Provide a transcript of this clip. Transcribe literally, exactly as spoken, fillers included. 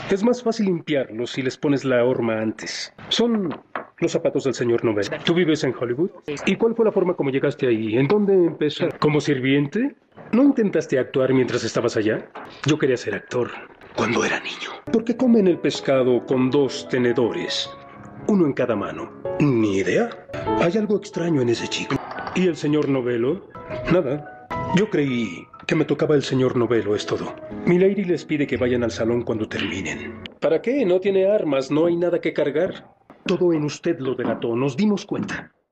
Es más fácil limpiarlos si les pones la horma antes. Son los zapatos del señor Nobel. ¿Tú vives en Hollywood? ¿Y cuál fue la forma como llegaste ahí? ¿En dónde empezó? ¿Como sirviente? ¿No intentaste actuar mientras estabas allá? Yo quería ser actor cuando era niño. ¿Por qué comen el pescado con dos tenedores? Uno en cada mano. Ni idea. Hay algo extraño en ese chico. ¿Y el señor Novello? Nada. Yo creí que me tocaba el señor Novello, es todo. Milady les pide que vayan al salón cuando terminen. ¿Para qué? No tiene armas, no hay nada que cargar. Todo en usted lo delató, nos dimos cuenta.